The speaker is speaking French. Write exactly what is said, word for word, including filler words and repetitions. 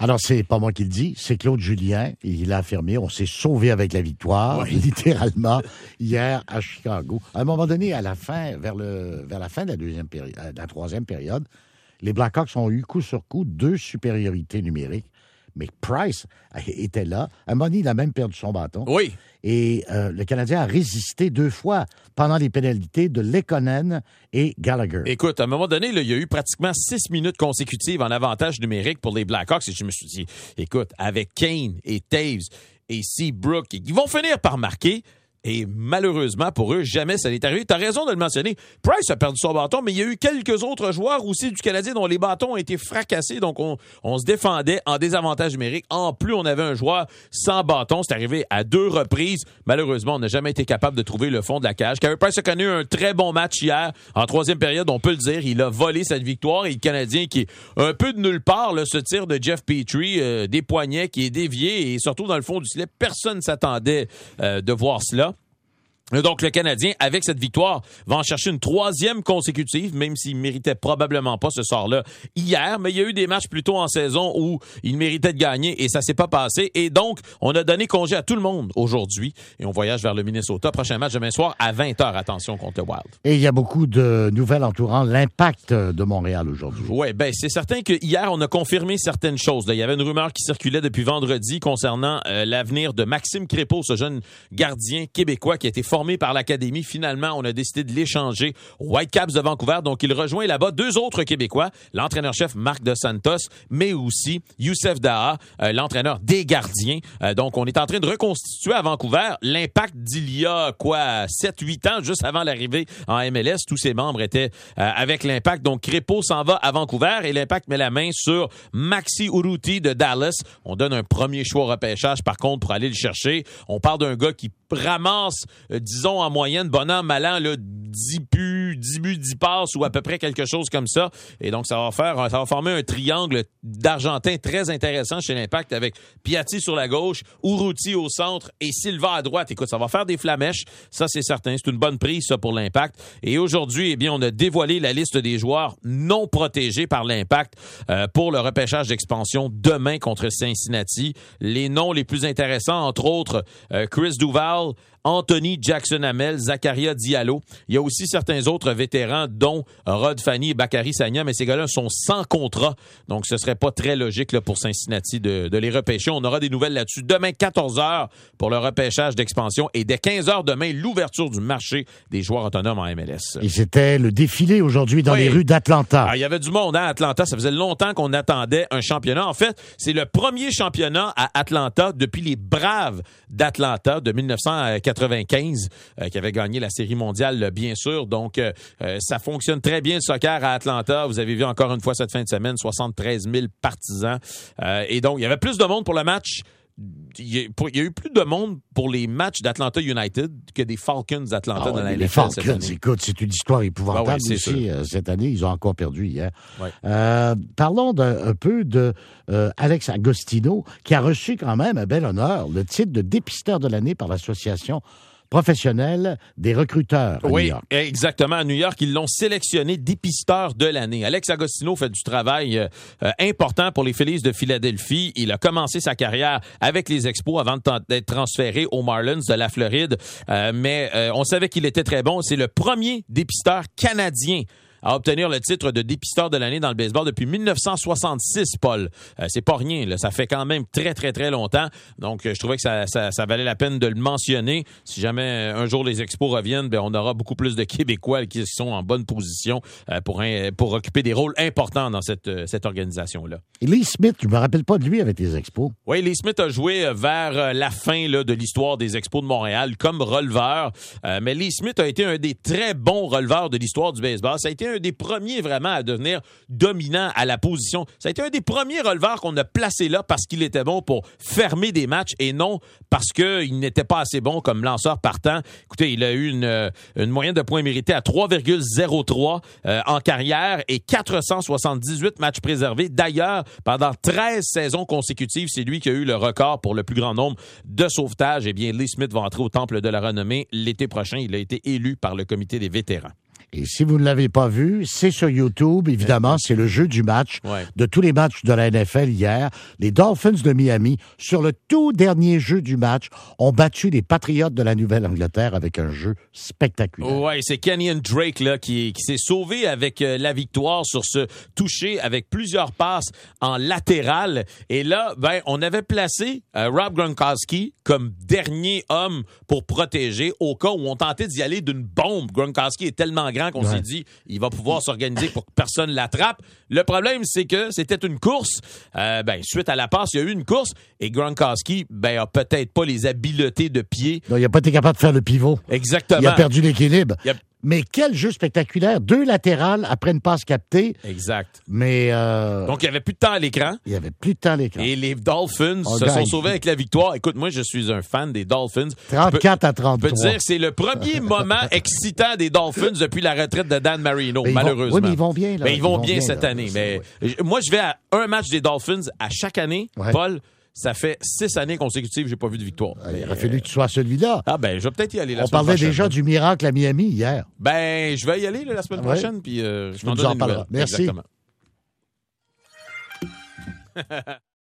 Alors, c'est pas moi qui le dis, c'est Claude Julien. Il l'a affirmé, on s'est sauvé avec la victoire, oui. littéralement, hier à Chicago. À un moment donné, à la fin, vers le vers la fin de la deuxième période, de la troisième période, les Blackhawks ont eu coup sur coup deux supériorités numériques. Mais Price était là. À un moment donné, il a même perdu son bâton. Oui. Et euh, le Canadien a résisté deux fois pendant les pénalités de Lekonen et Gallagher. Écoute, à un moment donné, là, il y a eu pratiquement six minutes consécutives en avantage numérique pour les Blackhawks. Et je me suis dit, écoute, avec Kane et Taves et Seabrook, ils vont finir par marquer. Et malheureusement, pour eux, jamais ça n'est arrivé. Tu as raison de le mentionner. Price a perdu son bâton, mais il y a eu quelques autres joueurs aussi du Canadien dont les bâtons ont été fracassés. Donc, on, on se défendait en désavantage numérique. En plus, on avait un joueur sans bâton. C'est arrivé à deux reprises. Malheureusement, on n'a jamais été capable de trouver le fond de la cage. Carey Price a connu un très bon match hier. En troisième période, on peut le dire, il a volé cette victoire. Et le Canadien qui est un peu de nulle part, là, ce tir de Jeff Petrie, euh, des poignets qui est dévié et surtout dans le fond du slip. Personne ne s'attendait euh, de voir cela. Donc, le Canadien, avec cette victoire, va en chercher une troisième consécutive, même s'il méritait probablement pas ce sort-là hier. Mais il y a eu des matchs plus tôt en saison où il méritait de gagner et ça s'est pas passé. Et donc, on a donné congé à tout le monde aujourd'hui. Et on voyage vers le Minnesota. Prochain match demain soir à vingt heures. Attention contre le Wild. Et il y a beaucoup de nouvelles entourant l'Impact de Montréal aujourd'hui. Oui, ben c'est certain que hier, on a confirmé certaines choses. Là, il y avait une rumeur qui circulait depuis vendredi concernant euh, l'avenir de Maxime Crépeau, ce jeune gardien québécois qui a été formé par l'Académie. Finalement, on a décidé de l'échanger aux Whitecaps de Vancouver. Donc, il rejoint là-bas deux autres Québécois, l'entraîneur-chef Marc Dos Santos, mais aussi Youssef Daha, euh, l'entraîneur des gardiens. Euh, donc, on est en train de reconstituer à Vancouver l'Impact d'il y a, quoi, sept huit ans, juste avant l'arrivée en M L S. Tous ses membres étaient euh, avec l'Impact. Donc, Crépeau s'en va à Vancouver et l'Impact met la main sur Maxi Urruti de Dallas. On donne un premier choix au repêchage, par contre, pour aller le chercher. On parle d'un gars qui ramasse, euh, disons, en moyenne, bon an, mal an, là, dix buts, dix buts, dix passes ou à peu près quelque chose comme ça. Et donc, ça va faire, ça va former un triangle d'Argentin très intéressant chez l'Impact avec Piatti sur la gauche, Urruti au centre et Silva à droite. Écoute, ça va faire des flamèches. Ça, c'est certain. C'est une bonne prise, ça, pour l'Impact. Et aujourd'hui, eh bien, on a dévoilé la liste des joueurs non protégés par l'Impact euh, pour le repêchage d'expansion demain contre Cincinnati. Les noms les plus intéressants, entre autres, euh, Chris Duval, Anthony Jackson-Hamel, Zakaria Diallo. Il y a aussi certains autres vétérans, dont Rod Fanny et Bakary Sagna, mais ces gars-là sont sans contrat. Donc, ce serait pas très logique là, pour Cincinnati de, de les repêcher. On aura des nouvelles là-dessus demain, quatorze heures, pour le repêchage d'expansion. Et dès quinze heures demain, l'ouverture du marché des joueurs autonomes en M L S. Et c'était le défilé aujourd'hui dans oui. les rues d'Atlanta. Ah, il y avait du monde à Atlanta. Ça faisait longtemps qu'on attendait un championnat. En fait, c'est le premier championnat à Atlanta depuis les Braves d'Atlanta de dix-neuf cent quatre-vingt-quinze, euh, qui avait gagné la Série mondiale, bien sûr. Donc, euh, ça fonctionne très bien, le soccer à Atlanta. Vous avez vu encore une fois cette fin de semaine, soixante-treize mille partisans. Euh, et donc, il y avait plus de monde pour le match. Il y, a, pour, il y a eu plus de monde pour les matchs d'Atlanta United que des Falcons d'Atlanta ah ouais, dans la N F L. Les Falcons, écoute, c'est une histoire épouvantable ah ouais, aussi. Euh, cette année, ils ont encore perdu hier. Ouais. Euh, parlons d'un, un peu de euh, Alex Agostino, qui a reçu quand même un bel honneur, le titre de dépisteur de l'année par l'association professionnel des recruteurs à oui, New York. Exactement. À New York, ils l'ont sélectionné dépisteur de l'année. Alex Agostino fait du travail euh, important pour les Phillies de Philadelphie. Il a commencé sa carrière avec les Expos avant d'être transféré aux Marlins de la Floride. Euh, mais euh, on savait qu'il était très bon. C'est le premier dépisteur canadien à obtenir le titre de dépisteur de l'année dans le baseball depuis dix-neuf cent soixante-six, Paul. Euh, c'est pas rien, là. Ça fait quand même très, très, très longtemps. Donc, euh, je trouvais que ça, ça, ça valait la peine de le mentionner. Si jamais euh, un jour les Expos reviennent, ben, on aura beaucoup plus de Québécois qui sont en bonne position euh, pour, un, pour occuper des rôles importants dans cette, euh, cette organisation-là. Et Lee Smith, je me rappelle pas de lui avec les Expos. Oui, Lee Smith a joué vers la fin là, de l'histoire des Expos de Montréal comme releveur. Euh, mais Lee Smith a été un des très bons releveurs de l'histoire du baseball. Ça a été un des premiers vraiment à devenir dominant à la position. Ça a été un des premiers releveurs qu'on a placé là parce qu'il était bon pour fermer des matchs et non parce qu'il n'était pas assez bon comme lanceur partant. Écoutez, il a eu une, une moyenne de points mérités à trois virgule zéro trois euh, en carrière et quatre cent soixante-dix-huit matchs préservés. D'ailleurs, pendant treize saisons consécutives, c'est lui qui a eu le record pour le plus grand nombre de sauvetages. Eh bien, Lee Smith va entrer au Temple de la Renommée l'été prochain. Il a été élu par le comité des vétérans. Et si vous ne l'avez pas vu, c'est sur YouTube, évidemment, c'est le jeu du match, Ouais. de tous les matchs de la N F L hier. Les Dolphins de Miami, sur le tout dernier jeu du match, ont battu les Patriots de la Nouvelle-Angleterre avec un jeu spectaculaire. Ouais, c'est Kenyon Drake là, qui, qui s'est sauvé avec euh, la victoire sur ce toucher avec plusieurs passes en latéral. Et là, ben, on avait placé euh, Rob Gronkowski comme dernier homme pour protéger au cas où on tentait d'y aller d'une bombe. Gronkowski est tellement grand qu'on Ouais. s'est dit il va pouvoir s'organiser pour que personne l'attrape. Le problème, c'est que c'était une course. Euh, ben, suite à la passe, il y a eu une course et Gronkowski ben, a peut-être pas les habiletés de pied. Donc, il n'a pas été capable de faire le pivot. Exactement. Il a perdu l'équilibre. Il a- Mais quel jeu spectaculaire. Deux latérales après une passe captée. Exact. Mais euh, Donc, il n'y avait plus de temps à l'écran. il n'y avait plus de temps à l'écran. Et les Dolphins On se gagne. sont sauvés avec la victoire. Écoute, moi, je suis un fan des Dolphins. trente-quatre à Je peux trente-trois. te dire que c'est le premier moment excitant des Dolphins depuis la retraite de Dan Marino, Mais ils vont- malheureusement. oui, mais ils vont bien, là. Mais ils vont, Ils vont bien, bien, cette là. année. C'est- Mais j- moi, je vais à un match des Dolphins à chaque année. Ouais. Paul, ça fait six années consécutives que j'ai pas vu de victoire. Il Mais, aurait fallu que tu sois à celui-là. Ah ben, je vais peut-être y aller la On semaine parlait prochaine. déjà du miracle à Miami hier. Ben, je vais y aller là, la semaine Ouais. prochaine, puis euh, je Tu t'en nous donne en des nouvelles. parleras. Merci. Exactement.